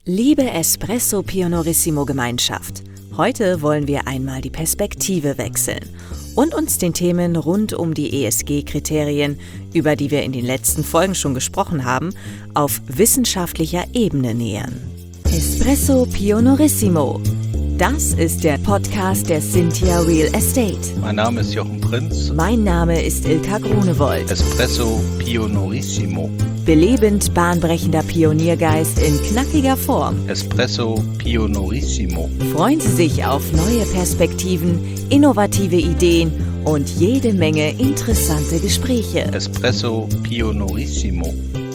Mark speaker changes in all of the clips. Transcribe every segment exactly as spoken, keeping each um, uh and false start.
Speaker 1: Liebe Espresso Pionorissimo Gemeinschaft, heute wollen wir einmal die Perspektive wechseln und uns den Themen rund um die E S G-Kriterien, über die wir in den letzten Folgen schon gesprochen haben, auf wissenschaftlicher Ebene nähern. Espresso Pionorissimo. Das ist der Podcast der Cynthia Real Estate.
Speaker 2: Mein Name ist Jochen Prinz.
Speaker 1: Mein Name ist Ilka Grunewold.
Speaker 2: Espresso Pionorissimo.
Speaker 1: Belebend bahnbrechender Pioniergeist in knackiger Form.
Speaker 2: Espresso Pionorissimo.
Speaker 1: Freuen Sie sich auf neue Perspektiven, innovative Ideen und jede Menge interessante Gespräche.
Speaker 2: Espresso Pionorissimo.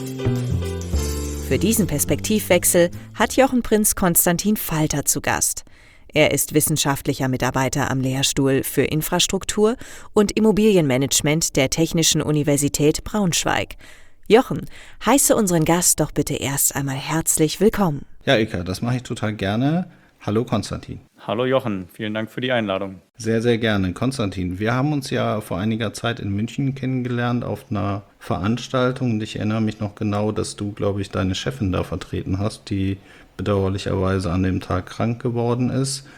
Speaker 1: Für diesen Perspektivwechsel hat Jochen Prinz Konstantin Falter zu Gast. Er ist wissenschaftlicher Mitarbeiter am Lehrstuhl für Infrastruktur und Immobilienmanagement der Technischen Universität Braunschweig. Jochen, heiße unseren Gast doch bitte erst einmal herzlich willkommen.
Speaker 2: Ja, Ilka, das mache ich total gerne. Hallo Konstantin.
Speaker 3: Hallo Jochen, vielen Dank für die Einladung.
Speaker 2: Sehr, sehr gerne. Konstantin, wir haben uns ja vor einiger Zeit in München kennengelernt auf einer Veranstaltung. Und ich erinnere mich noch genau, dass du, glaube ich, deine Chefin da vertreten hast, die bedauerlicherweise an dem Tag krank geworden ist.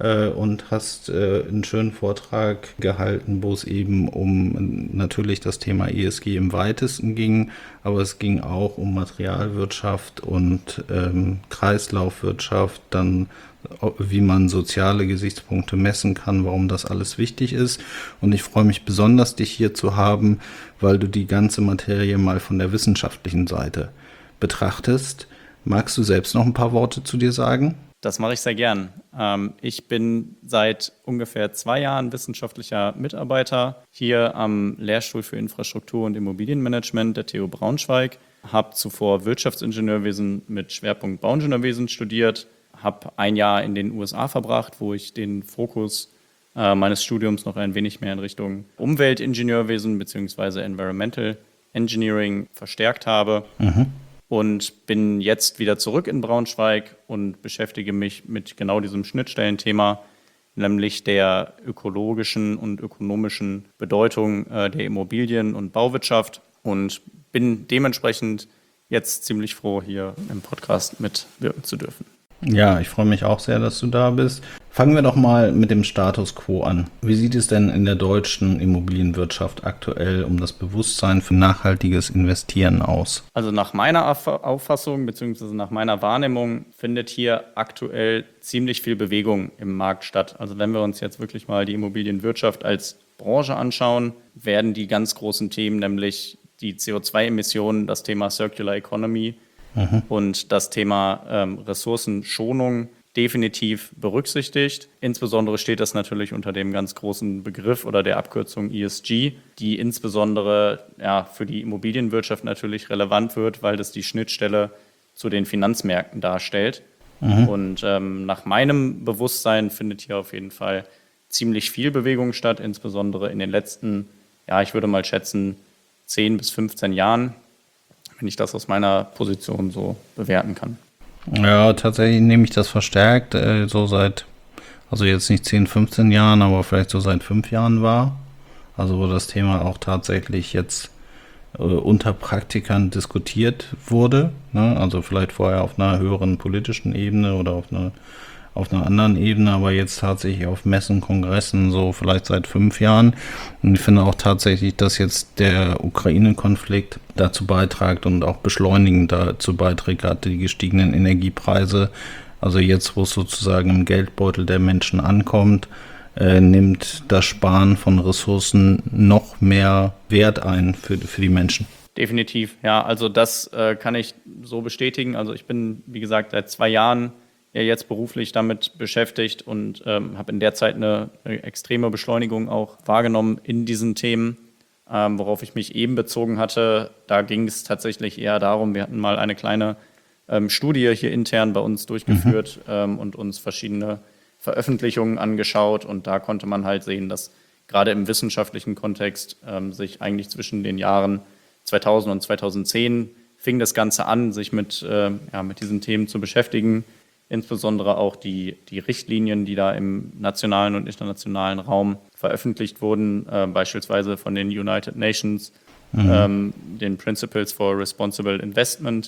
Speaker 2: Und hast äh, einen schönen Vortrag gehalten, wo es eben um natürlich das Thema E S G im weitesten ging, aber es ging auch um Materialwirtschaft und ähm, Kreislaufwirtschaft, dann wie man soziale Gesichtspunkte messen kann, warum das alles wichtig ist. Und ich freue mich besonders, dich hier zu haben, weil du die ganze Materie mal von der wissenschaftlichen Seite betrachtest. Magst du selbst noch ein paar Worte zu dir sagen?
Speaker 3: Das mache ich sehr gern. Ähm, ich bin seit ungefähr zwei Jahren wissenschaftlicher Mitarbeiter hier am Lehrstuhl für Infrastruktur und Immobilienmanagement der T U Braunschweig. Habe zuvor Wirtschaftsingenieurwesen mit Schwerpunkt Bauingenieurwesen studiert. Habe ein Jahr in den U S A verbracht, wo ich den Fokus äh, meines Studiums noch ein wenig mehr in Richtung Umweltingenieurwesen bzw. Environmental Engineering verstärkt habe. Mhm. Und bin jetzt wieder zurück in Braunschweig und beschäftige mich mit genau diesem Schnittstellenthema, nämlich der ökologischen und ökonomischen Bedeutung äh, der Immobilien- und Bauwirtschaft. Und bin dementsprechend jetzt ziemlich froh, hier im Podcast mitwirken zu dürfen.
Speaker 2: Ja, ich freue mich auch sehr, dass du da bist. Fangen wir doch mal mit dem Status quo an. Wie sieht es denn in der deutschen Immobilienwirtschaft aktuell um das Bewusstsein für nachhaltiges Investieren aus?
Speaker 3: Also nach meiner Auffassung bzw. nach meiner Wahrnehmung findet hier aktuell ziemlich viel Bewegung im Markt statt. Also wenn wir uns jetzt wirklich mal die Immobilienwirtschaft als Branche anschauen, werden die ganz großen Themen, nämlich die C O zwei Emissionen, das Thema Circular Economy, Mhm. und das Thema ähm, Ressourcenschonung definitiv berücksichtigt. Insbesondere steht das natürlich unter dem ganz großen Begriff oder der Abkürzung E S G, die insbesondere ja, für die Immobilienwirtschaft natürlich relevant wird, weil das die Schnittstelle zu den Finanzmärkten darstellt. Mhm. Und ähm, nach meinem Bewusstsein findet hier auf jeden Fall ziemlich viel Bewegung statt, insbesondere in den letzten, ja, ich würde mal schätzen, zehn bis fünfzehn Jahren. Wenn ich das aus meiner Position so bewerten kann.
Speaker 2: Ja, tatsächlich nehme ich das verstärkt, äh, so seit, also jetzt nicht zehn, fünfzehn Jahren, aber vielleicht so seit fünf Jahren war. Also wo das Thema auch tatsächlich jetzt äh, unter Praktikern diskutiert wurde. Ne? Also vielleicht vorher auf einer höheren politischen Ebene oder auf einer auf einer anderen Ebene, aber jetzt tatsächlich auf Messen, Kongressen, so vielleicht seit fünf Jahren. Und ich finde auch tatsächlich, dass jetzt der Ukraine-Konflikt dazu beiträgt und auch beschleunigend dazu beiträgt, gerade die gestiegenen Energiepreise. Also jetzt, wo es sozusagen im Geldbeutel der Menschen ankommt, äh, nimmt das Sparen von Ressourcen noch mehr Wert ein für, für die Menschen.
Speaker 3: Definitiv, ja, also das äh, kann ich so bestätigen. Also ich bin, wie gesagt, seit zwei Jahren ja jetzt beruflich damit beschäftigt und ähm, habe in der Zeit eine, eine extreme Beschleunigung auch wahrgenommen in diesen Themen, ähm, worauf ich mich eben bezogen hatte. Da ging es tatsächlich eher darum, wir hatten mal eine kleine ähm, Studie hier intern bei uns durchgeführt mhm. ähm, und uns verschiedene Veröffentlichungen angeschaut und da konnte man halt sehen, dass gerade im wissenschaftlichen Kontext ähm, sich eigentlich zwischen den Jahren zweitausend und zweitausendzehn fing das Ganze an, sich mit, äh, ja, mit diesen Themen zu beschäftigen. Insbesondere auch die, die Richtlinien, die da im nationalen und internationalen Raum veröffentlicht wurden, äh, beispielsweise von den United Nations, mhm. ähm, den Principles for Responsible Investment.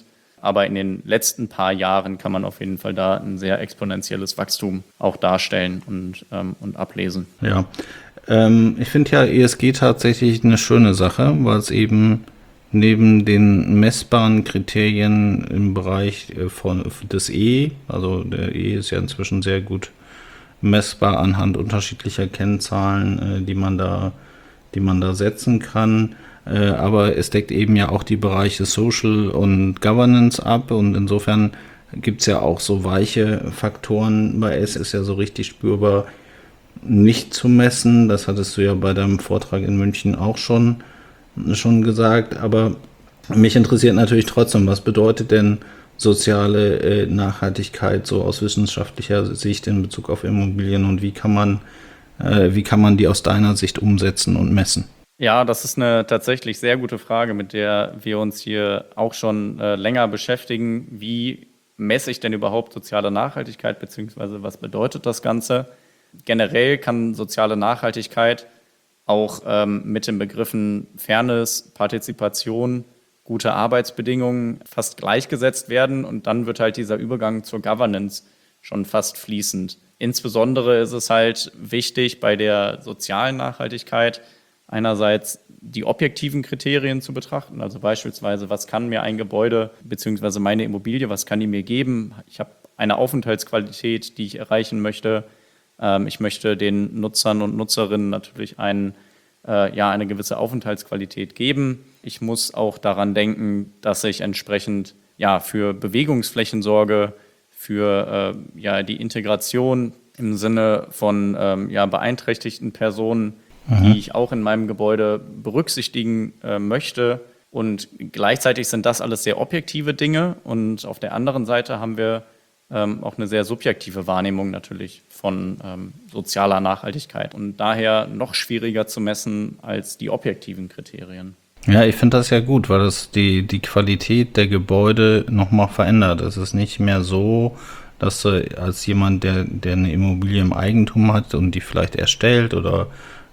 Speaker 3: Aber in den letzten paar Jahren kann man auf jeden Fall da ein sehr exponentielles Wachstum auch darstellen und, ähm, und ablesen.
Speaker 2: Ja, ähm, ich finde ja E S G tatsächlich eine schöne Sache, weil es eben neben den messbaren Kriterien im Bereich äh, von, des E, also der E ist ja inzwischen sehr gut messbar anhand unterschiedlicher Kennzahlen, äh, die man da, die man da setzen kann. Äh, aber es deckt eben ja auch die Bereiche Social und Governance ab und insofern gibt es ja auch so weiche Faktoren. Bei S ist ja so richtig spürbar nicht zu messen. Das hattest du ja bei deinem Vortrag in München auch schon, schon gesagt. Aber mich interessiert natürlich trotzdem, was bedeutet denn soziale äh, Nachhaltigkeit so aus wissenschaftlicher Sicht in Bezug auf Immobilien und wie kann man, äh, wie kann man die aus deiner Sicht umsetzen und messen?
Speaker 3: Ja, das ist eine tatsächlich sehr gute Frage, mit der wir uns hier auch schon äh, länger beschäftigen. Wie messe ich denn überhaupt soziale Nachhaltigkeit, beziehungsweise was bedeutet das Ganze? Generell kann soziale Nachhaltigkeit auch ähm, mit den Begriffen Fairness, Partizipation, gute Arbeitsbedingungen fast gleichgesetzt werden und dann wird halt dieser Übergang zur Governance schon fast fließend. Insbesondere ist es halt wichtig bei der sozialen Nachhaltigkeit, einerseits die objektiven Kriterien zu betrachten, also beispielsweise, was kann mir ein Gebäude bzw. meine Immobilie, was kann die mir geben? Ich habe eine Aufenthaltsqualität, die ich erreichen möchte. Ähm, ich möchte den Nutzern und Nutzerinnen natürlich einen, äh, ja, eine gewisse Aufenthaltsqualität geben. Ich muss auch daran denken, dass ich entsprechend ja, für Bewegungsflächen sorge, für äh, ja, die Integration im Sinne von ähm, ja, beeinträchtigten Personen, die ich auch in meinem Gebäude berücksichtigen äh, möchte. Und gleichzeitig sind das alles sehr objektive Dinge. Und auf der anderen Seite haben wir ähm, auch eine sehr subjektive Wahrnehmung natürlich von ähm, sozialer Nachhaltigkeit. Und daher noch schwieriger zu messen als die objektiven Kriterien.
Speaker 2: Ja, ich finde das ja gut, weil das die, die Qualität der Gebäude nochmal verändert. Es ist nicht mehr so, dass du als jemand, der, der eine Immobilie im Eigentum hat und die vielleicht erstellt oder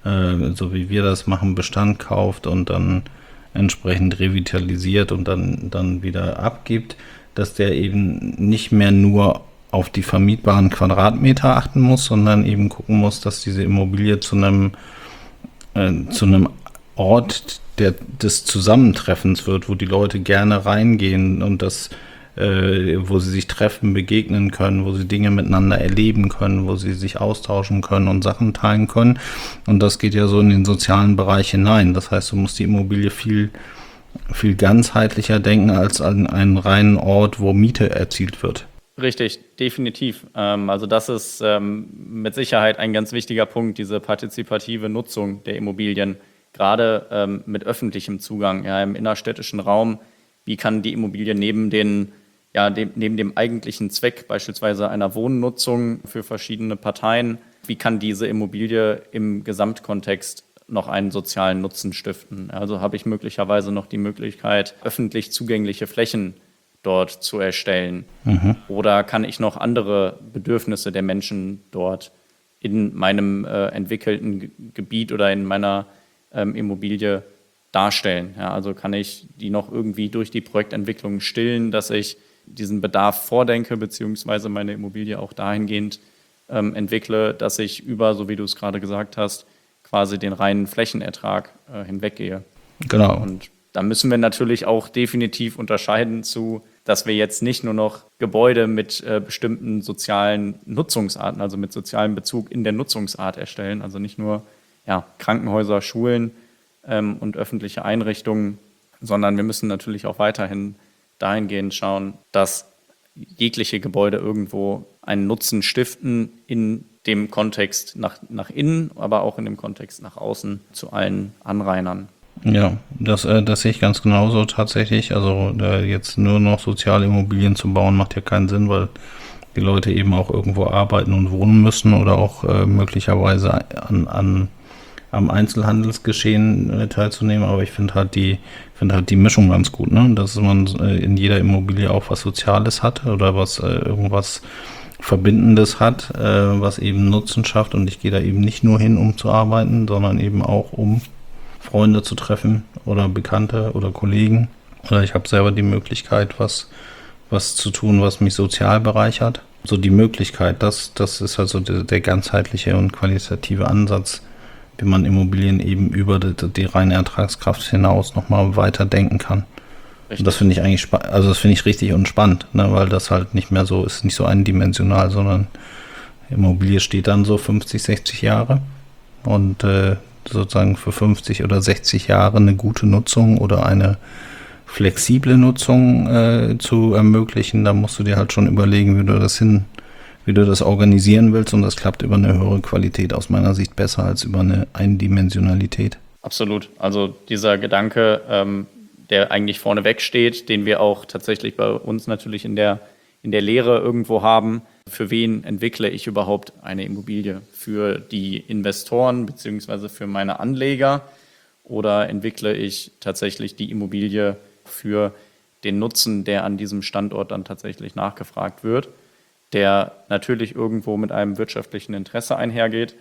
Speaker 2: so wie wir das machen, Bestand kauft und dann entsprechend revitalisiert und dann, dann wieder abgibt, dass der eben nicht mehr nur auf die vermietbaren Quadratmeter achten muss, sondern eben gucken muss, dass diese Immobilie zu einem, äh, zu einem Ort der, des Zusammentreffens wird, wo die Leute gerne reingehen und das wo sie sich treffen, begegnen können, wo sie Dinge miteinander erleben können, wo sie sich austauschen können und Sachen teilen können. Und das geht ja so in den sozialen Bereich hinein. Das heißt, du musst die Immobilie viel, viel ganzheitlicher denken als an einen reinen Ort, wo Miete erzielt wird.
Speaker 3: Richtig, definitiv. Also das ist mit Sicherheit ein ganz wichtiger Punkt, diese partizipative Nutzung der Immobilien, gerade mit öffentlichem Zugang, ja, im innerstädtischen Raum. Wie kann die Immobilie neben den Ja, dem, neben dem eigentlichen Zweck, beispielsweise einer Wohnnutzung für verschiedene Parteien, wie kann diese Immobilie im Gesamtkontext noch einen sozialen Nutzen stiften? Also habe ich möglicherweise noch die Möglichkeit, öffentlich zugängliche Flächen dort zu erstellen? Mhm. Oder kann ich noch andere Bedürfnisse der Menschen dort in meinem äh, entwickelten G- Gebiet oder in meiner ähm, Immobilie darstellen? Ja, also kann ich die noch irgendwie durch die Projektentwicklung stillen, dass ich diesen Bedarf vordenke, beziehungsweise meine Immobilie auch dahingehend ähm, entwickle, dass ich über, so wie du es gerade gesagt hast, quasi den reinen Flächenertrag äh, hinweggehe.
Speaker 2: Genau.
Speaker 3: Und da müssen wir natürlich auch definitiv unterscheiden zu, dass wir jetzt nicht nur noch Gebäude mit äh, bestimmten sozialen Nutzungsarten, also mit sozialem Bezug in der Nutzungsart erstellen, also nicht nur ja, Krankenhäuser, Schulen ähm, und öffentliche Einrichtungen, sondern wir müssen natürlich auch weiterhin dahingehend schauen, dass jegliche Gebäude irgendwo einen Nutzen stiften in dem Kontext nach, nach innen, aber auch in dem Kontext nach außen zu allen Anrainern.
Speaker 2: Ja, das, äh, das sehe ich ganz genauso tatsächlich. Also äh, jetzt nur noch soziale Immobilien zu bauen, macht ja keinen Sinn, weil die Leute eben auch irgendwo arbeiten und wohnen müssen oder auch äh, möglicherweise an, an am Einzelhandelsgeschehen äh, teilzunehmen, aber ich finde halt die finde halt die Mischung ganz gut, ne? Dass man äh, in jeder Immobilie auch was Soziales hat oder was äh, irgendwas Verbindendes hat, äh, was eben Nutzen schafft und ich gehe da eben nicht nur hin, um zu arbeiten, sondern eben auch um Freunde zu treffen oder Bekannte oder Kollegen oder ich habe selber die Möglichkeit, was was zu tun, was mich sozial bereichert. So die Möglichkeit, das, das ist also der, der ganzheitliche und qualitative Ansatz, wie man Immobilien eben über die, die reine Ertragskraft hinaus nochmal weiter denken kann. Richtig. Und das finde ich eigentlich spa- also das finde ich richtig und spannend, ne, weil das halt nicht mehr so ist, nicht so eindimensional, sondern Immobilie steht dann so fünfzig, sechzig Jahre und äh, sozusagen für fünfzig oder sechzig Jahre eine gute Nutzung oder eine flexible Nutzung äh, zu ermöglichen, da musst du dir halt schon überlegen, wie du das hin, wie du das organisieren willst, und das klappt über eine höhere Qualität aus meiner Sicht besser als über eine Eindimensionalität.
Speaker 3: Absolut. Also dieser Gedanke, ähm, der eigentlich vorneweg steht, den wir auch tatsächlich bei uns natürlich in der, in der Lehre irgendwo haben. Für wen entwickle ich überhaupt eine Immobilie? Für die Investoren bzw. für meine Anleger? Oder entwickle ich tatsächlich die Immobilie für den Nutzen, der an diesem Standort dann tatsächlich nachgefragt wird, der natürlich irgendwo mit einem wirtschaftlichen Interesse einhergeht,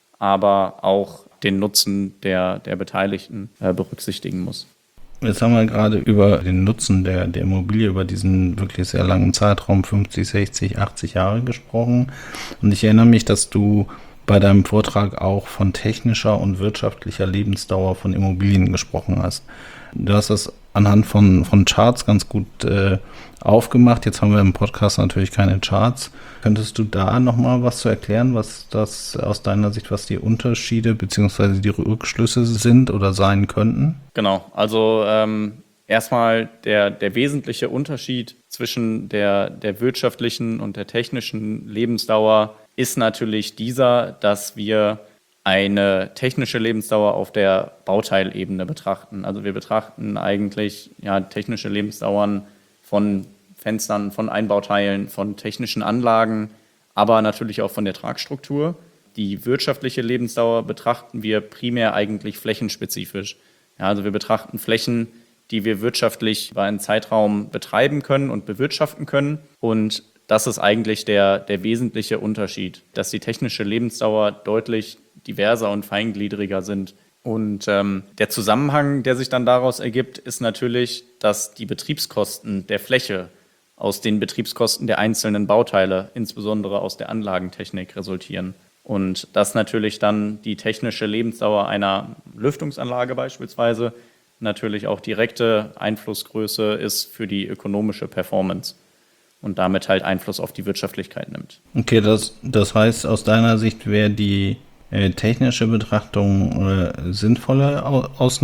Speaker 3: aber auch den Nutzen der, der Beteiligten äh, berücksichtigen muss.
Speaker 2: Jetzt haben wir gerade über den Nutzen der, der Immobilie, über diesen wirklich sehr langen Zeitraum, fünfzig, sechzig, achtzig Jahre gesprochen. Und ich erinnere mich, dass du bei deinem Vortrag auch von technischer und wirtschaftlicher Lebensdauer von Immobilien gesprochen hast. Du hast das anhand von, von Charts ganz gut äh, aufgemacht. Jetzt haben wir im Podcast natürlich keine Charts. Könntest du da nochmal was zu erklären, was das aus deiner Sicht, was die Unterschiede bzw. die Rückschlüsse sind oder sein könnten?
Speaker 3: Genau, also ähm, erstmal der, der wesentliche Unterschied zwischen der, der wirtschaftlichen und der technischen Lebensdauer ist natürlich dieser, dass wir eine technische Lebensdauer auf der Bauteilebene betrachten. Also wir betrachten eigentlich ja, technische Lebensdauern von Fenstern, von Einbauteilen, von technischen Anlagen, aber natürlich auch von der Tragstruktur. Die wirtschaftliche Lebensdauer betrachten wir primär eigentlich flächenspezifisch. Ja, also wir betrachten Flächen, die wir wirtschaftlich über einen Zeitraum betreiben können und bewirtschaften können. Und das ist eigentlich der, der wesentliche Unterschied, dass die technische Lebensdauer deutlich diverser und feingliedriger sind. Und ähm, der Zusammenhang, der sich dann daraus ergibt, ist natürlich, dass die Betriebskosten der Fläche aus den Betriebskosten der einzelnen Bauteile, insbesondere aus der Anlagentechnik, resultieren. Und dass natürlich dann die technische Lebensdauer einer Lüftungsanlage beispielsweise natürlich auch direkte Einflussgröße ist für die ökonomische Performance und damit halt Einfluss auf die Wirtschaftlichkeit nimmt.
Speaker 2: Okay, das, das heißt, aus deiner Sicht wäre die äh, technische Betrachtung äh, sinnvoller au- aus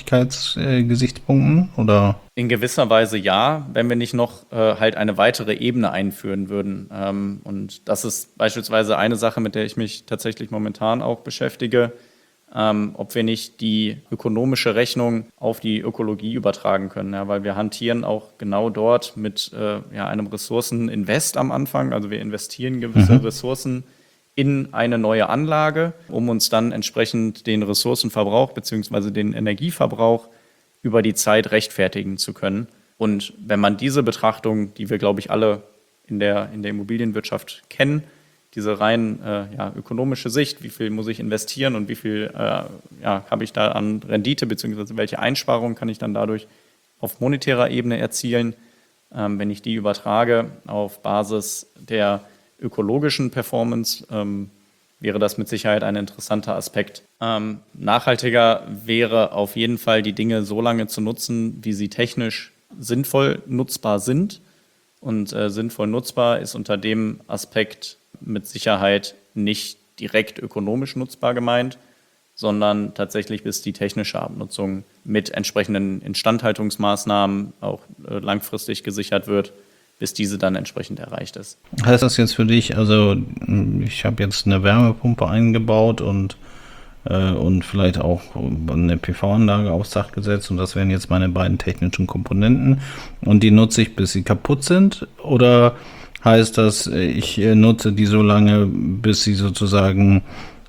Speaker 2: Nachhaltigkeitsgesichtspunkten, äh, oder?
Speaker 3: In gewisser Weise ja, wenn wir nicht noch äh, halt eine weitere Ebene einführen würden. Ähm, und das ist beispielsweise eine Sache, mit der ich mich tatsächlich momentan auch beschäftige, ähm, ob wir nicht die ökonomische Rechnung auf die Ökologie übertragen können. Ja, weil wir hantieren auch genau dort mit äh, ja, einem Ressourceninvest am Anfang. Also wir investieren gewisse mhm. Ressourcen in eine neue Anlage, um uns dann entsprechend den Ressourcenverbrauch bzw. den Energieverbrauch über die Zeit rechtfertigen zu können. Und wenn man diese Betrachtung, die wir, glaube ich, alle in der, in der Immobilienwirtschaft kennen, diese rein äh, ja, ökonomische Sicht, wie viel muss ich investieren und wie viel äh, ja, habe ich da an Rendite, beziehungsweise welche Einsparungen kann ich dann dadurch auf monetärer Ebene erzielen, ähm, wenn ich die übertrage auf Basis der ökologischen Performance, ähm, wäre das mit Sicherheit ein interessanter Aspekt. Ähm, nachhaltiger wäre auf jeden Fall, die Dinge so lange zu nutzen, wie sie technisch sinnvoll nutzbar sind. Und äh, sinnvoll nutzbar ist unter dem Aspekt mit Sicherheit nicht direkt ökonomisch nutzbar gemeint, sondern tatsächlich bis die technische Abnutzung mit entsprechenden Instandhaltungsmaßnahmen auch äh, langfristig gesichert wird, bis diese dann entsprechend erreicht ist.
Speaker 2: Heißt das jetzt für dich, also ich habe jetzt eine Wärmepumpe eingebaut und, äh, und vielleicht auch eine P V-Anlage aufs Dach gesetzt und das wären jetzt meine beiden technischen Komponenten und die nutze ich, bis sie kaputt sind? Oder heißt das, ich nutze die so lange, bis sie sozusagen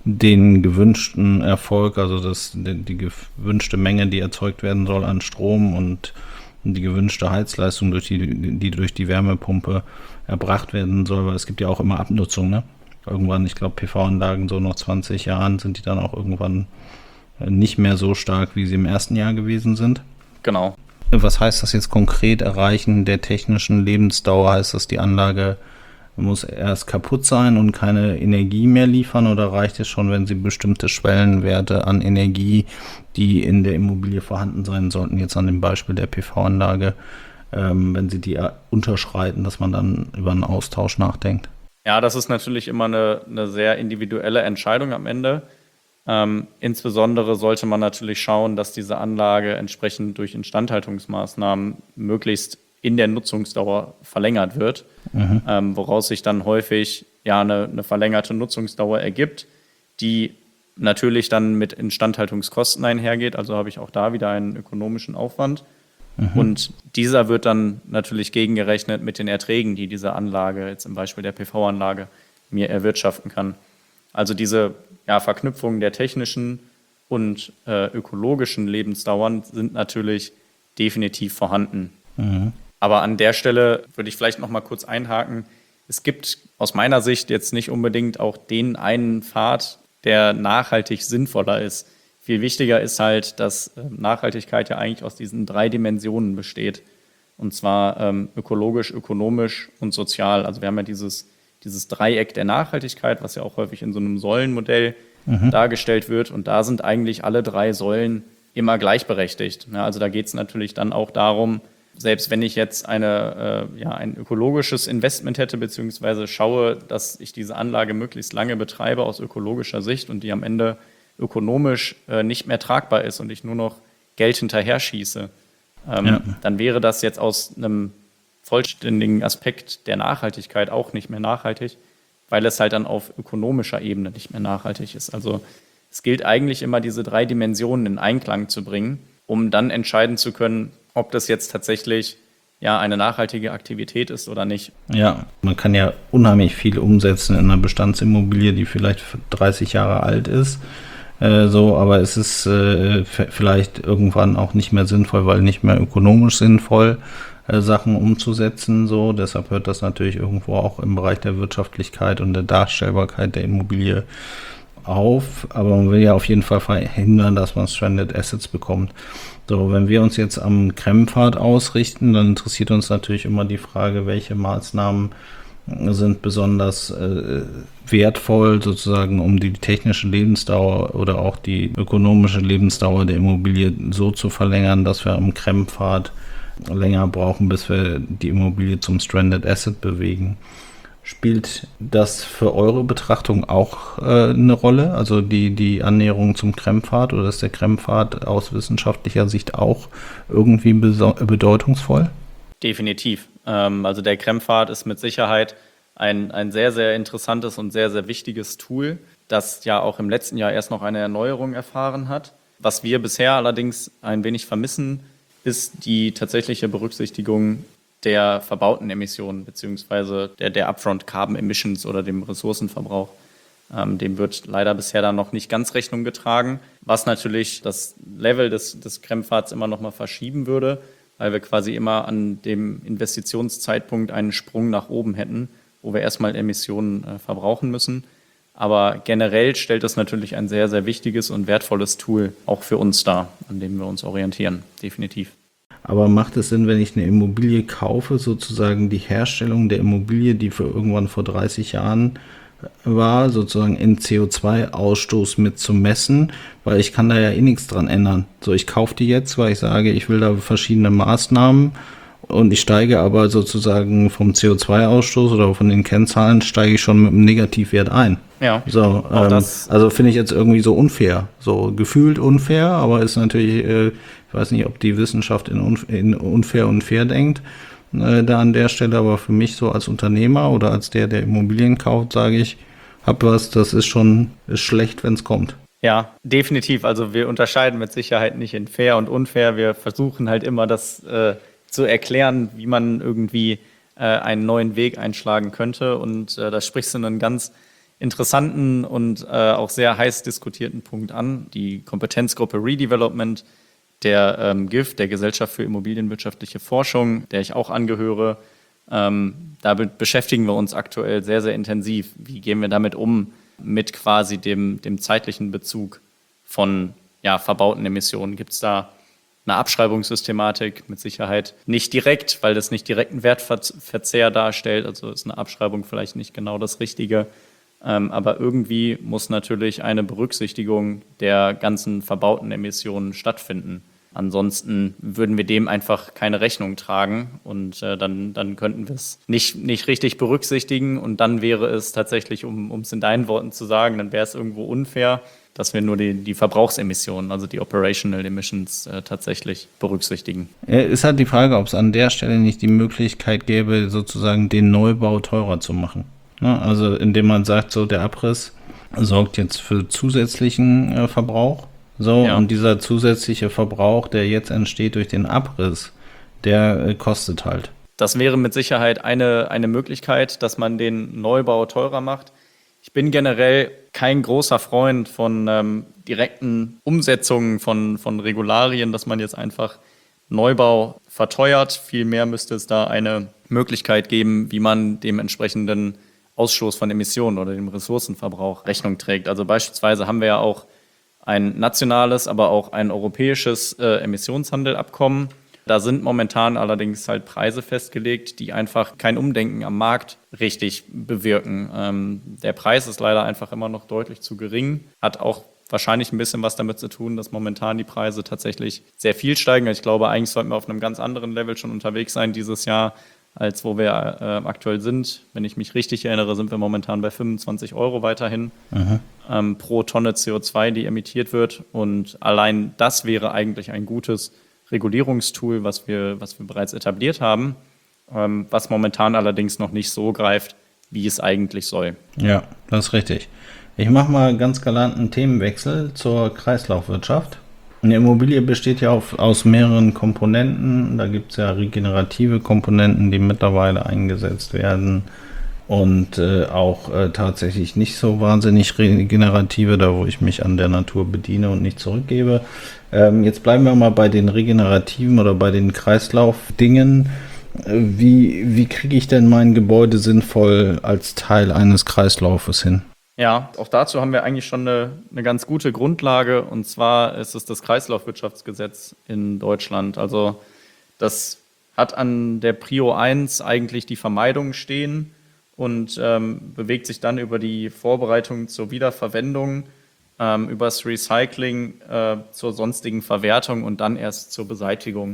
Speaker 2: den gewünschten Erfolg, also das, die, die gewünschte Menge, die erzeugt werden soll an Strom und die gewünschte Heizleistung, durch die, die durch die Wärmepumpe erbracht werden soll, weil es gibt ja auch immer Abnutzung, ne? Irgendwann, ich glaube, P V-Anlagen so nach zwanzig Jahren sind die dann auch irgendwann nicht mehr so stark, wie sie im ersten Jahr gewesen sind.
Speaker 3: Genau.
Speaker 2: Was heißt das jetzt konkret, Erreichen der technischen Lebensdauer? Heißt das, die Anlage muss erst kaputt sein und keine Energie mehr liefern, oder reicht es schon, wenn sie bestimmte Schwellenwerte an Energie, die in der Immobilie vorhanden sein sollten, jetzt an dem Beispiel der P V-Anlage, ähm, wenn sie die unterschreiten, dass man dann über einen Austausch nachdenkt?
Speaker 3: Ja, das ist natürlich immer eine, eine sehr individuelle Entscheidung am Ende. Ähm, insbesondere sollte man natürlich schauen, dass diese Anlage entsprechend durch Instandhaltungsmaßnahmen möglichst in der Nutzungsdauer verlängert wird, mhm. ähm, woraus sich dann häufig ja eine, eine verlängerte Nutzungsdauer ergibt, die natürlich dann mit Instandhaltungskosten einhergeht. Also habe ich auch da wieder einen ökonomischen Aufwand. Mhm. Und dieser wird dann natürlich gegengerechnet mit den Erträgen, die diese Anlage, jetzt im Beispiel der P V-Anlage, mir erwirtschaften kann. Also diese ja, Verknüpfung der technischen und äh, ökologischen Lebensdauern sind natürlich definitiv vorhanden. Mhm. Aber an der Stelle würde ich vielleicht noch mal kurz einhaken. Es gibt aus meiner Sicht jetzt nicht unbedingt auch den einen Pfad, der nachhaltig sinnvoller ist. Viel wichtiger ist halt, dass Nachhaltigkeit ja eigentlich aus diesen drei Dimensionen besteht. Und zwar ähm, ökologisch, ökonomisch und sozial. Also wir haben ja dieses, dieses Dreieck der Nachhaltigkeit, was ja auch häufig in so einem Säulenmodell mhm. dargestellt wird. Und da sind eigentlich alle drei Säulen immer gleichberechtigt. Ja, also da geht es natürlich dann auch darum, selbst wenn ich jetzt eine, äh, ja, ein ökologisches Investment hätte, beziehungsweise schaue, dass ich diese Anlage möglichst lange betreibe aus ökologischer Sicht und die am Ende ökonomisch äh, nicht mehr tragbar ist und ich nur noch Geld hinterher schieße, ähm, ja. dann wäre das jetzt aus einem vollständigen Aspekt der Nachhaltigkeit auch nicht mehr nachhaltig, weil es halt dann auf ökonomischer Ebene nicht mehr nachhaltig ist. Also es gilt eigentlich immer, diese drei Dimensionen in Einklang zu bringen, um dann entscheiden zu können, ob das jetzt tatsächlich ja eine nachhaltige Aktivität ist oder nicht.
Speaker 2: Ja, man kann ja unheimlich viel umsetzen in einer Bestandsimmobilie, die vielleicht dreißig Jahre alt ist. Äh, so, aber es ist äh, f- vielleicht irgendwann auch nicht mehr sinnvoll, weil nicht mehr ökonomisch sinnvoll, äh, Sachen umzusetzen. So, deshalb hört das natürlich irgendwo auch im Bereich der Wirtschaftlichkeit und der Darstellbarkeit der Immobilie auf. Aber man will ja auf jeden Fall verhindern, dass man Stranded Assets bekommt. So, wenn wir uns jetzt am Krempfad ausrichten, dann interessiert uns natürlich immer die Frage, welche Maßnahmen sind besonders äh, wertvoll, sozusagen, um die technische Lebensdauer oder auch die ökonomische Lebensdauer der Immobilie so zu verlängern, dass wir am Krempfad länger brauchen, bis wir die Immobilie zum Stranded Asset bewegen. Spielt das für eure Betrachtung auch äh, eine Rolle, also die, die Annäherung zum Krempfad, oder ist der Krempfad aus wissenschaftlicher Sicht auch irgendwie beso- bedeutungsvoll?
Speaker 3: Definitiv. Ähm, also der Krempfad ist mit Sicherheit ein, ein sehr, sehr interessantes und sehr, sehr wichtiges Tool, das ja auch im letzten Jahr erst noch eine Erneuerung erfahren hat. Was wir bisher allerdings ein wenig vermissen, ist die tatsächliche Berücksichtigung der verbauten Emissionen beziehungsweise der, der Upfront Carbon Emissions oder dem Ressourcenverbrauch. Ähm, dem wird leider bisher dann noch nicht ganz Rechnung getragen, was natürlich das Level des, des Krempfads immer noch mal verschieben würde, weil wir quasi immer an dem Investitionszeitpunkt einen Sprung nach oben hätten, wo wir erstmal Emissionen äh, verbrauchen müssen. Aber generell stellt das natürlich ein sehr, sehr wichtiges und wertvolles Tool auch für uns dar, an dem wir uns orientieren, definitiv.
Speaker 2: Aber macht es Sinn, wenn ich eine Immobilie kaufe, sozusagen die Herstellung der Immobilie, die für irgendwann vor dreißig Jahren war, sozusagen in C O zwei Ausstoß mit zu messen, weil ich kann da ja eh nichts dran ändern. So, ich kaufe die jetzt, weil ich sage, ich will da verschiedene Maßnahmen und ich steige aber sozusagen vom C O zwei Ausstoß oder von den Kennzahlen steige ich schon mit einem Negativwert ein.
Speaker 3: Ja,
Speaker 2: so, ähm, das also finde ich jetzt irgendwie so unfair, so gefühlt unfair, aber ist natürlich, äh, ich weiß nicht, ob die Wissenschaft in, unf- in unfair und fair denkt, äh, da an der Stelle, aber für mich so als Unternehmer oder als der, der Immobilien kauft, sage ich, hab was, das ist schon ist schlecht, wenn es kommt.
Speaker 3: Ja, definitiv. Also wir unterscheiden mit Sicherheit nicht in fair und unfair. Wir versuchen halt immer, das äh, zu erklären, wie man irgendwie äh, einen neuen Weg einschlagen könnte. Und äh, da sprichst du einen ganz interessanten und äh, auch sehr heiß diskutierten Punkt an. Die Kompetenzgruppe Redevelopment der ähm, G I F, der Gesellschaft für immobilienwirtschaftliche Forschung, der ich auch angehöre. Ähm, damit beschäftigen wir uns aktuell sehr, sehr intensiv. Wie gehen wir damit um, mit quasi dem, dem zeitlichen Bezug von ja, verbauten Emissionen? Gibt es da eine Abschreibungssystematik mit Sicherheit nicht direkt, weil das nicht direkten Wertverzehr darstellt. Also ist eine Abschreibung vielleicht nicht genau das Richtige. Ähm, aber irgendwie muss natürlich eine Berücksichtigung der ganzen verbauten Emissionen stattfinden. Ansonsten würden wir dem einfach keine Rechnung tragen und äh, dann, dann könnten wir es nicht, nicht richtig berücksichtigen und dann wäre es tatsächlich, um es in deinen Worten zu sagen, dann wäre es irgendwo unfair, dass wir nur die, die Verbrauchsemissionen, also die Operational Emissions äh, tatsächlich berücksichtigen.
Speaker 2: Ist halt die Frage, ob es an der Stelle nicht die Möglichkeit gäbe, sozusagen den Neubau teurer zu machen. Ne? Also indem man sagt, so der Abriss sorgt jetzt für zusätzlichen äh, Verbrauch. So, ja. Und dieser zusätzliche Verbrauch, der jetzt entsteht durch den Abriss, der äh, kostet halt.
Speaker 3: Das wäre mit Sicherheit eine, eine Möglichkeit, dass man den Neubau teurer macht. Ich bin generell kein großer Freund von ähm, direkten Umsetzungen von, von Regularien, dass man jetzt einfach Neubau verteuert. Vielmehr müsste es da eine Möglichkeit geben, wie man dem entsprechenden Ausstoß von Emissionen oder dem Ressourcenverbrauch Rechnung trägt. Also beispielsweise haben wir ja auch ein nationales, aber auch ein europäisches äh, Emissionshandelabkommen. Da sind momentan allerdings halt Preise festgelegt, die einfach kein Umdenken am Markt richtig bewirken. Ähm, der Preis ist leider einfach immer noch deutlich zu gering, hat auch wahrscheinlich ein bisschen was damit zu tun, dass momentan die Preise tatsächlich sehr viel steigen. Ich glaube, eigentlich sollten wir auf einem ganz anderen Level schon unterwegs sein dieses Jahr, als wo wir äh, aktuell sind. Wenn ich mich richtig erinnere, sind wir momentan bei fünfundzwanzig Euro weiterhin ähm, pro Tonne C O zwei, die emittiert wird. Und allein das wäre eigentlich ein gutes Regulierungstool, was wir, was wir bereits etabliert haben, ähm, was momentan allerdings noch nicht so greift, wie es eigentlich soll.
Speaker 2: Ja, das ist richtig. Ich mache mal ganz galanten Themenwechsel zur Kreislaufwirtschaft. Eine Immobilie besteht ja auf, aus mehreren Komponenten. Da gibt es ja regenerative Komponenten, die mittlerweile eingesetzt werden und äh, auch äh, tatsächlich nicht so wahnsinnig regenerative, da wo ich mich an der Natur bediene und nicht zurückgebe. Ähm, jetzt bleiben wir mal bei den regenerativen oder bei den Kreislaufdingen. Wie, wie kriege ich denn mein Gebäude sinnvoll als Teil eines Kreislaufes hin?
Speaker 3: Ja, auch dazu haben wir eigentlich schon eine, eine ganz gute Grundlage, und zwar ist es das Kreislaufwirtschaftsgesetz in Deutschland. Also das hat an der Prio eins eigentlich die Vermeidung stehen und ähm, bewegt sich dann über die Vorbereitung zur Wiederverwendung, ähm, über das Recycling äh, zur sonstigen Verwertung und dann erst zur Beseitigung.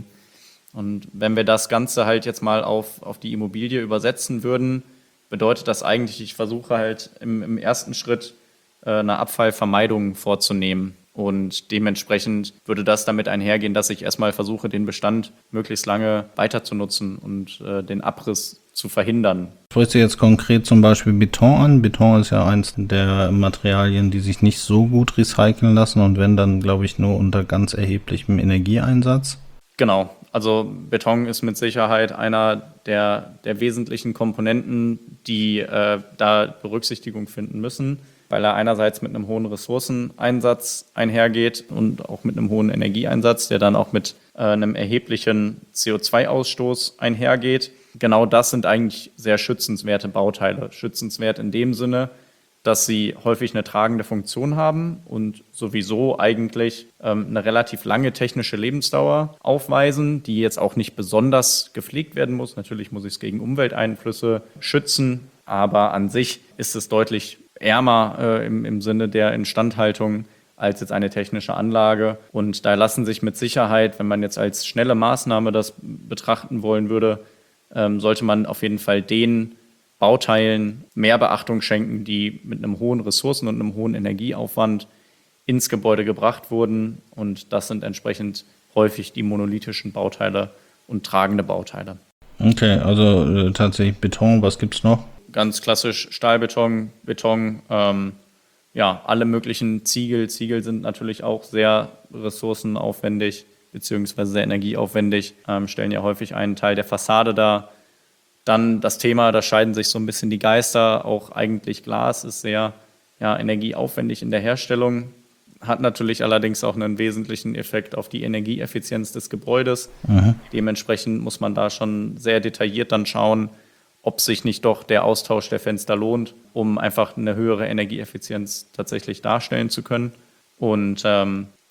Speaker 3: Und wenn wir das Ganze halt jetzt mal auf, auf die Immobilie übersetzen würden, bedeutet das eigentlich, ich versuche halt im, im ersten Schritt äh, eine Abfallvermeidung vorzunehmen. Und dementsprechend würde das damit einhergehen, dass ich erstmal versuche, den Bestand möglichst lange weiter zu nutzen und äh, den Abriss zu verhindern.
Speaker 2: Sprichst du jetzt konkret zum Beispiel Beton an? Beton ist ja eins der Materialien, die sich nicht so gut recyceln lassen und wenn dann, glaube ich, nur unter ganz erheblichem Energieeinsatz.
Speaker 3: Genau, also Beton ist mit Sicherheit einer der, der wesentlichen Komponenten, die äh, da Berücksichtigung finden müssen, weil er einerseits mit einem hohen Ressourceneinsatz einhergeht und auch mit einem hohen Energieeinsatz, der dann auch mit äh, einem erheblichen C O zwei Ausstoß einhergeht. Genau das sind eigentlich sehr schützenswerte Bauteile. Schützenswert in dem Sinne, dass sie häufig eine tragende Funktion haben und sowieso eigentlich ähm, eine relativ lange technische Lebensdauer aufweisen, die jetzt auch nicht besonders gepflegt werden muss. Natürlich muss ich es gegen Umwelteinflüsse schützen, aber an sich ist es deutlich ärmer äh, im, im Sinne der Instandhaltung als jetzt eine technische Anlage. Und da lassen sich mit Sicherheit, wenn man jetzt als schnelle Maßnahme das betrachten wollen würde, ähm, sollte man auf jeden Fall den Bauteilen mehr Beachtung schenken, die mit einem hohen Ressourcen- und einem hohen Energieaufwand ins Gebäude gebracht wurden. Und das sind entsprechend häufig die monolithischen Bauteile und tragende Bauteile.
Speaker 2: Okay, also äh, tatsächlich Beton, was gibt's noch?
Speaker 3: Ganz klassisch Stahlbeton, Beton, ähm, ja, alle möglichen Ziegel. Ziegel sind natürlich auch sehr ressourcenaufwendig beziehungsweise sehr energieaufwendig, ähm, stellen ja häufig einen Teil der Fassade dar. Dann das Thema, da scheiden sich so ein bisschen die Geister. Auch eigentlich Glas ist sehr ja, energieaufwendig in der Herstellung, hat natürlich allerdings auch einen wesentlichen Effekt auf die Energieeffizienz des Gebäudes. Mhm. Dementsprechend muss man da schon sehr detailliert dann schauen, ob sich nicht doch der Austausch der Fenster lohnt, um einfach eine höhere Energieeffizienz tatsächlich darstellen zu können. Und ähm,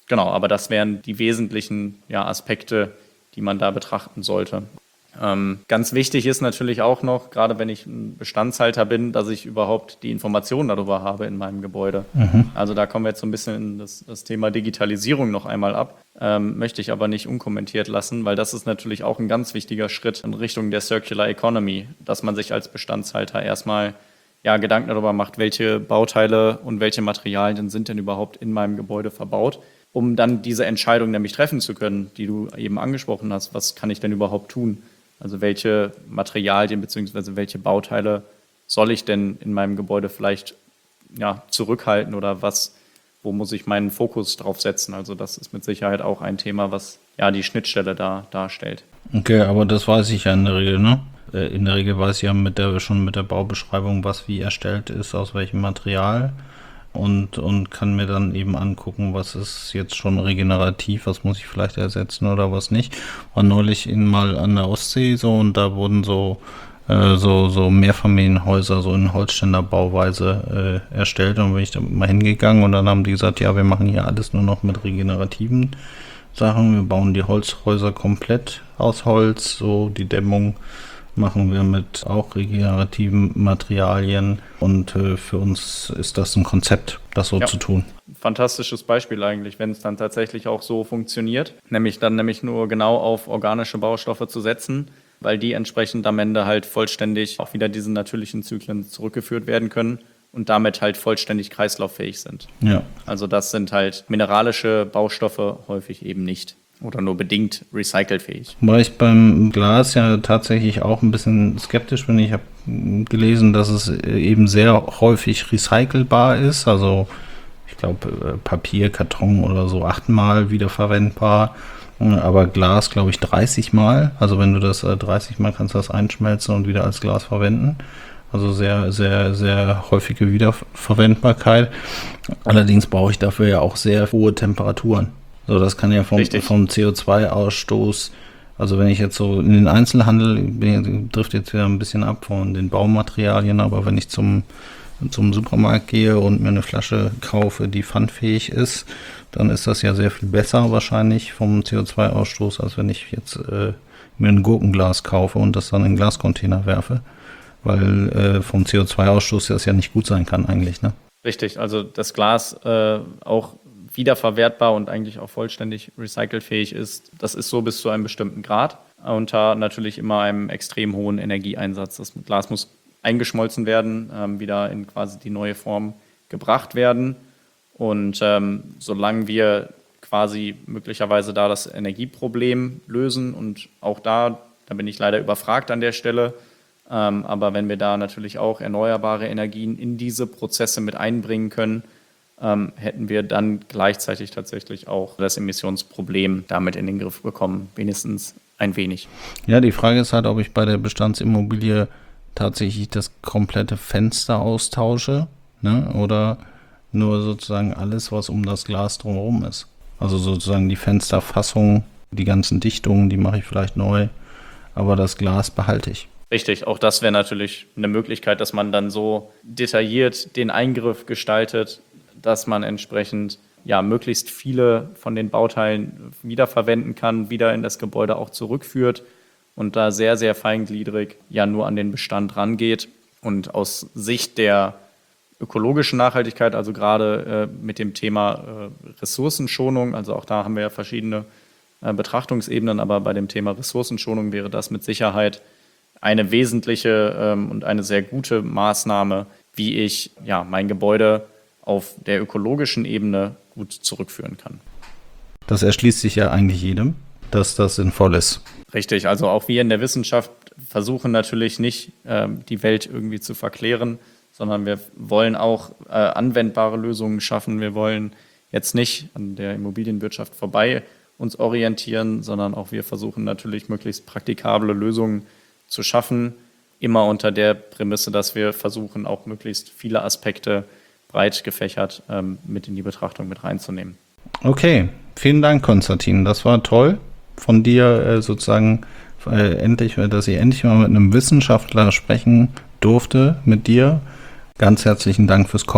Speaker 3: Genau, aber das wären die wesentlichen ja, Aspekte, die man da betrachten sollte. Ähm, ganz wichtig ist natürlich auch noch, gerade wenn ich ein Bestandshalter bin, dass ich überhaupt die Informationen darüber habe in meinem Gebäude. Mhm. Also da kommen wir jetzt so ein bisschen in das, das Thema Digitalisierung noch einmal ab. Ähm, möchte ich aber nicht unkommentiert lassen, weil das ist natürlich auch ein ganz wichtiger Schritt in Richtung der Circular Economy, dass man sich als Bestandshalter erstmal ja, Gedanken darüber macht, welche Bauteile und welche Materialien sind denn überhaupt in meinem Gebäude verbaut, um dann diese Entscheidung nämlich treffen zu können, die du eben angesprochen hast. Was kann ich denn überhaupt tun? Also welche Materialien bzw. welche Bauteile soll ich denn in meinem Gebäude vielleicht ja, zurückhalten oder was, wo muss ich meinen Fokus drauf setzen? Also das ist mit Sicherheit auch ein Thema, was ja die Schnittstelle da darstellt.
Speaker 2: Okay, aber das weiß ich ja in der Regel, ne? In der Regel weiß ich ja mit der, schon mit der Baubeschreibung, was wie erstellt ist, aus welchem Material. Und, und kann mir dann eben angucken, was ist jetzt schon regenerativ, was muss ich vielleicht ersetzen oder was nicht. War neulich in, mal an der Ostsee so und da wurden so, äh, so, so Mehrfamilienhäuser so in Holzständerbauweise äh, erstellt und bin ich da mal hingegangen und dann haben die gesagt, ja, wir machen hier alles nur noch mit regenerativen Sachen. Wir bauen die Holzhäuser komplett aus Holz, so die Dämmung machen wir mit auch regenerativen Materialien und äh, für uns ist das ein Konzept, das so ja. zu tun.
Speaker 3: Fantastisches Beispiel eigentlich, wenn es dann tatsächlich auch so funktioniert, nämlich dann nämlich nur genau auf organische Baustoffe zu setzen, weil die entsprechend am Ende halt vollständig auch wieder diesen natürlichen Zyklen zurückgeführt werden können und damit halt vollständig kreislauffähig sind.
Speaker 2: Ja.
Speaker 3: Also das sind halt mineralische Baustoffe häufig eben nicht. Oder nur bedingt recycelfähig.
Speaker 2: Weil ich beim Glas ja tatsächlich auch ein bisschen skeptisch bin. Ich habe gelesen, dass es eben sehr häufig recycelbar ist. Also ich glaube Papier, Karton oder so achtmal wiederverwendbar. Aber Glas, glaube ich, dreißig Mal. Also wenn du das dreißig Mal kannst du das einschmelzen und wieder als Glas verwenden. Also sehr, sehr, sehr häufige Wiederverwendbarkeit. Allerdings brauche ich dafür ja auch sehr hohe Temperaturen. So, das kann ja vom, vom C O zwei Ausstoß, also wenn ich jetzt so in den Einzelhandel, bin, trifft jetzt wieder ein bisschen ab von den Baumaterialien, aber wenn ich zum, zum Supermarkt gehe und mir eine Flasche kaufe, die pfandfähig ist, dann ist das ja sehr viel besser wahrscheinlich vom C O zwei Ausstoß, als wenn ich jetzt äh, mir ein Gurkenglas kaufe und das dann in einen Glascontainer werfe, weil äh, vom C O zwei Ausstoß das ja nicht gut sein kann eigentlich, ne?
Speaker 3: Richtig, also das Glas äh, auch wiederverwertbar und eigentlich auch vollständig recycelfähig ist. Das ist so bis zu einem bestimmten Grad, unter natürlich immer einem extrem hohen Energieeinsatz. Das Glas muss eingeschmolzen werden, ähm, wieder in quasi die neue Form gebracht werden. Und ähm, solange wir quasi möglicherweise da das Energieproblem lösen und auch da, da bin ich leider überfragt an der Stelle, ähm, aber wenn wir da natürlich auch erneuerbare Energien in diese Prozesse mit einbringen können, Ähm, hätten wir dann gleichzeitig tatsächlich auch das Emissionsproblem damit in den Griff bekommen, wenigstens ein wenig.
Speaker 2: Ja, die Frage ist halt, ob ich bei der Bestandsimmobilie tatsächlich das komplette Fenster austausche, ne? Oder nur sozusagen alles, was um das Glas drumherum ist. Also sozusagen die Fensterfassung, die ganzen Dichtungen, die mache ich vielleicht neu, aber das Glas behalte ich.
Speaker 3: Richtig, auch das wäre natürlich eine Möglichkeit, dass man dann so detailliert den Eingriff gestaltet, dass man entsprechend ja, möglichst viele von den Bauteilen wiederverwenden kann, wieder in das Gebäude auch zurückführt und da sehr, sehr feingliedrig ja nur an den Bestand rangeht. Und aus Sicht der ökologischen Nachhaltigkeit, also gerade äh, mit dem Thema äh, Ressourcenschonung, also auch da haben wir ja verschiedene äh, Betrachtungsebenen, aber bei dem Thema Ressourcenschonung wäre das mit Sicherheit eine wesentliche ähm, und eine sehr gute Maßnahme, wie ich ja, mein Gebäude auf der ökologischen Ebene gut zurückführen kann.
Speaker 2: Das erschließt sich ja eigentlich jedem, dass das sinnvoll ist.
Speaker 3: Richtig, also auch wir in der Wissenschaft versuchen natürlich nicht, äh, die Welt irgendwie zu verklären, sondern wir wollen auch äh, anwendbare Lösungen schaffen. Wir wollen jetzt nicht an der Immobilienwirtschaft vorbei uns orientieren, sondern auch wir versuchen natürlich möglichst praktikable Lösungen zu schaffen, immer unter der Prämisse, dass wir versuchen, auch möglichst viele Aspekte breit gefächert ähm, mit in die Betrachtung mit reinzunehmen.
Speaker 2: Okay, vielen Dank, Konstantin. Das war toll von dir äh, sozusagen, äh, endlich, dass ich endlich mal mit einem Wissenschaftler sprechen durfte, mit dir. Ganz herzlichen Dank fürs Kommen.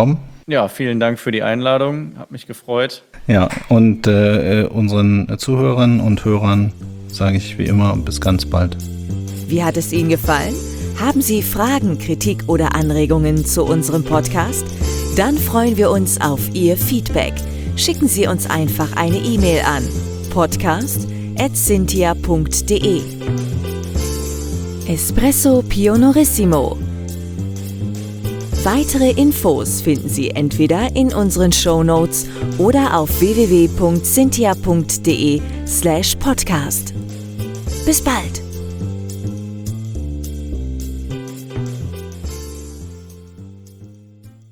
Speaker 3: Ja, vielen Dank für die Einladung. Hat mich gefreut.
Speaker 2: Ja, und äh, unseren Zuhörern und Hörern sage ich wie immer bis ganz bald.
Speaker 1: Wie hat es Ihnen gefallen? Haben Sie Fragen, Kritik oder Anregungen zu unserem Podcast? Dann freuen wir uns auf Ihr Feedback. Schicken Sie uns einfach eine E-Mail an podcast at cynthia punkt de. Espresso Pionorissimo. Weitere Infos finden Sie entweder in unseren Shownotes oder auf w w w punkt cynthia punkt de slash podcast. Bis bald!